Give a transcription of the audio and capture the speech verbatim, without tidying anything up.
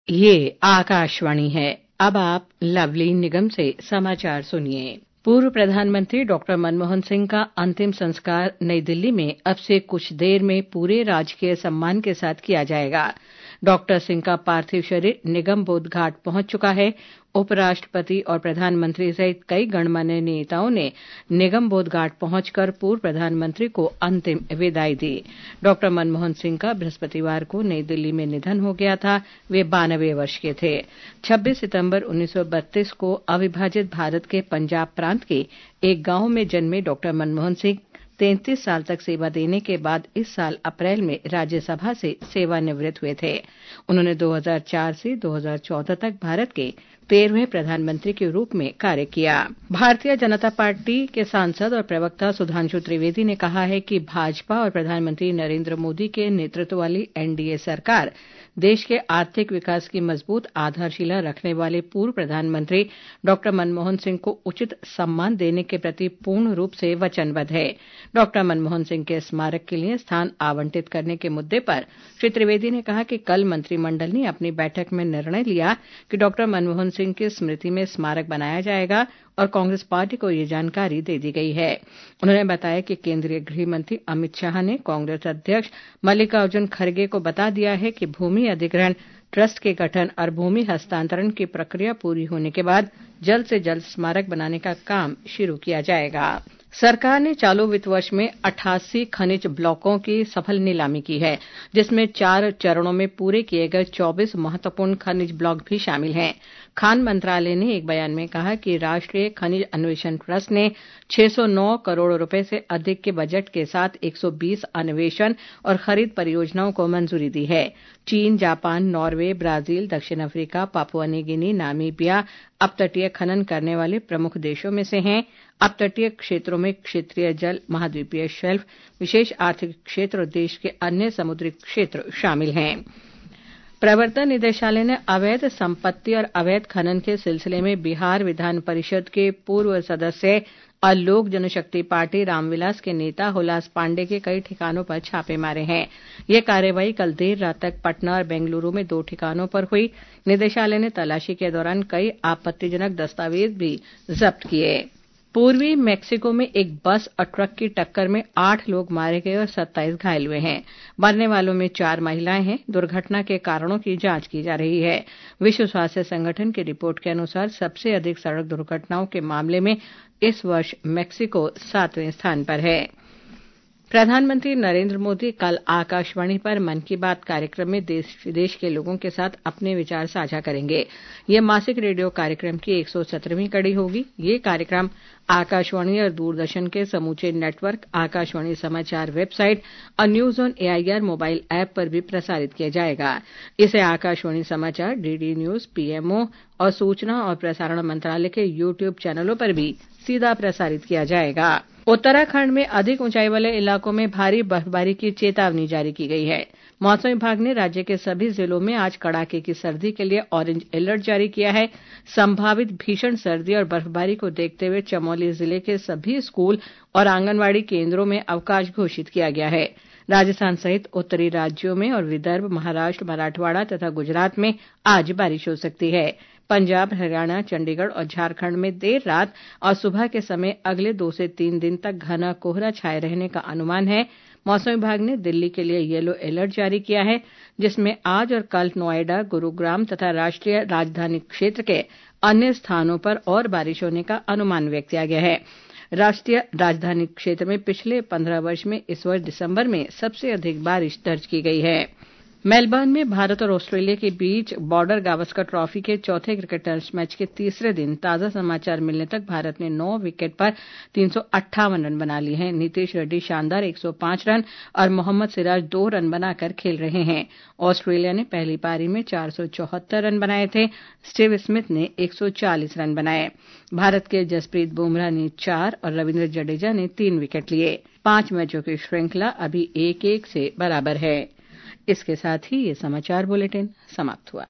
ये आकाशवाणी है। अब आप लवली निगम से समाचार सुनिए। पूर्व प्रधानमंत्री डॉक्टर मनमोहन सिंह का अंतिम संस्कार नई दिल्ली में अब से कुछ देर में पूरे राजकीय सम्मान के साथ किया जाएगा। डॉक्टर सिंह का पार्थिव शरीर निगम बोध घाट पहुंच चुका है। उपराष्ट्रपति और प्रधानमंत्री सहित कई गणमान्य नेताओं ने निगम बोध घाट पहुंचकर पूर्व प्रधानमंत्री को अंतिम विदाई दी। डॉक्टर मनमोहन सिंह का बृहस्पतिवार को नई दिल्ली में निधन हो गया था। वे बानवे वर्ष के थे। छब्बीस सितंबर उन्नीस सौ बत्तीस को अविभाजित भारत के पंजाब प्रांत के एक गांव में जन्मे डॉक्टर मनमोहन सिंह तैंतीस साल तक सेवा देने के बाद इस साल अप्रैल में राज्यसभा से सेवानिवृत्त हुए थे। उन्होंने दो हज़ार चार से दो हज़ार चौदह तक भारत के तेरहवें प्रधानमंत्री के रूप में कार्य किया। भारतीय जनता पार्टी के सांसद और प्रवक्ता सुधांशु त्रिवेदी ने कहा है कि भाजपा और प्रधानमंत्री नरेंद्र मोदी के नेतृत्व वाली एनडीए सरकार देश के आर्थिक विकास की मजबूत आधारशिला रखने वाले पूर्व प्रधानमंत्री डॉक्टर मनमोहन सिंह को उचित सम्मान देने के प्रति पूर्ण रूप से वचनबद्ध है। डॉक्टर मनमोहन सिंह के स्मारक के लिए स्थान आवंटित करने के मुद्दे पर श्री त्रिवेदी ने कहा कि कल मंत्रिमंडल ने अपनी बैठक में निर्णय लिया कि डॉक्टर मनमोहन सिंह की स्मृति में स्मारक बनाया जाएगा और कांग्रेस पार्टी को ये जानकारी दे दी गई है। उन्होंने बताया कि केंद्रीय गृह मंत्री अमित शाह ने कांग्रेस अध्यक्ष मल्लिकार्जुन खड़गे को बता दिया है कि भूमि अधिग्रहण ट्रस्ट के गठन और भूमि हस्तांतरण की प्रक्रिया पूरी होने के बाद जल्द से जल्द स्मारक बनाने का काम शुरू किया जाएगा। सरकार ने चालू वित्त वर्ष में अट्ठासी खनिज ब्लॉकों की सफल नीलामी की है, जिसमें चार चरणों में पूरे किए गए चौबीस महत्वपूर्ण खनिज ब्लॉक भी शामिल हैं। खान मंत्रालय ने एक बयान में कहा कि राष्ट्रीय खनिज अन्वेषण ट्रस्ट ने छह सौ नौ करोड़ रुपए से अधिक के बजट के साथ एक सौ बीस अन्वेषण और खरीद परियोजनाओं को मंजूरी दी है। चीन, जापान, नॉर्वे, ब्राजील, दक्षिण Africa, Papua New Guinea, Namibia अपतटीय खनन करने वाले प्रमुख देशों में से हैं। अपतटीय क्षेत्रों में क्षेत्रीय जल, महाद्वीपीय शेल्फ, विशेष आर्थिक क्षेत्र और देश के अन्य समुद्री क्षेत्र शामिल हैं। प्रवर्तन निदेशालय ने अवैध संपत्ति और अवैध खनन के सिलसिले में बिहार विधान परिषद के पूर्व सदस्य और लोक जनशक्ति पार्टी रामविलास के नेता हुलास पांडे के कई ठिकानों पर छापे मारे हैं। यह कार्रवाई कल देर रात तक पटना और बेंगलुरु में दो ठिकानों पर हुई। निदेशालय ने तलाशी के दौरान कई आपत्तिजनक दस्तावेज भी जब्त किए। पूर्वी मेक्सिको में एक बस और ट्रक की टक्कर में आठ लोग मारे गए और सत्ताईस घायल हुए हैं। मरने वालों में चार महिलाएं हैं। दुर्घटना के कारणों की जांच की जा रही है। विश्व स्वास्थ्य संगठन की रिपोर्ट के अनुसार सबसे अधिक सड़क दुर्घटनाओं के मामले में इस वर्ष मेक्सिको सातवें स्थान पर है। प्रधानमंत्री नरेंद्र मोदी कल आकाशवाणी पर मन की बात कार्यक्रम में देश विदेश के लोगों के साथ अपने विचार साझा करेंगे। यह मासिक रेडियो कार्यक्रम की एक सौ सत्रहवीं कड़ी होगी। ये कार्यक्रम आकाशवाणी और दूरदर्शन के समूचे नेटवर्क, आकाशवाणी समाचार वेबसाइट और news on AIR mobile app पर भी प्रसारित किया जाएगा। इसे आकाशवाणी समाचार, डीडी न्यूज, पीएमओ और सूचना और प्रसारण मंत्रालय के यूट्यूब चैनलों पर भी सीधा प्रसारित किया जाएगा। उत्तराखंड में अधिक ऊंचाई वाले इलाकों में भारी बर्फबारी की चेतावनी जारी की गई है। मौसम विभाग ने राज्य के सभी जिलों में आज कड़ाके की सर्दी के लिए ऑरेंज अलर्ट जारी किया है। संभावित भीषण सर्दी और बर्फबारी को देखते हुए चमोली जिले के सभी स्कूल और आंगनवाड़ी केंद्रों में अवकाश घोषित किया गया है। राजस्थान सहित उत्तरी राज्यों में और विदर्भ, महाराष्ट्र, मराठवाड़ा तथा गुजरात में आज बारिश हो सकती है। पंजाब, हरियाणा, चंडीगढ़ और झारखंड में देर रात और सुबह के समय अगले दो से तीन दिन तक घना कोहरा छाये रहने का अनुमान है। मौसम विभाग ने दिल्ली के लिए येलो अलर्ट जारी किया है, जिसमें आज और कल नोएडा, गुरुग्राम तथा राष्ट्रीय राजधानी क्षेत्र के अन्य स्थानों पर और बारिश होने का अनुमान व्यक्त किया गया है। राष्ट्रीय राजधानी क्षेत्र में पिछले पंद्रह वर्ष में इस वर्ष दिसंबर में सबसे अधिक बारिश दर्ज की गई है। मेलबर्न में भारत और ऑस्ट्रेलिया के बीच बॉर्डर गावस्कर ट्रॉफी के चौथे क्रिकेट टेस्ट मैच के तीसरे दिन ताजा समाचार मिलने तक भारत ने नौ विकेट पर तीन सौ अट्ठावन रन बना लिए हैं। नीतीश रेड्डी शानदार एक सौ पांच रन और मोहम्मद सिराज दो रन बनाकर खेल रहे हैं। ऑस्ट्रेलिया ने पहली पारी में चार सौ चौहत्तर रन बनाए थे। स्टीव स्मिथ ने एक सौ चालीस रन बनाए। भारत के जसप्रीत बुमराह ने चार और रविंद्र जडेजा ने तीन विकेट लिए। पांच मैचों की श्रृंखला अभी एक एक से बराबर है। इसके साथ ही ये समाचार बुलेटिन समाप्त हुआ।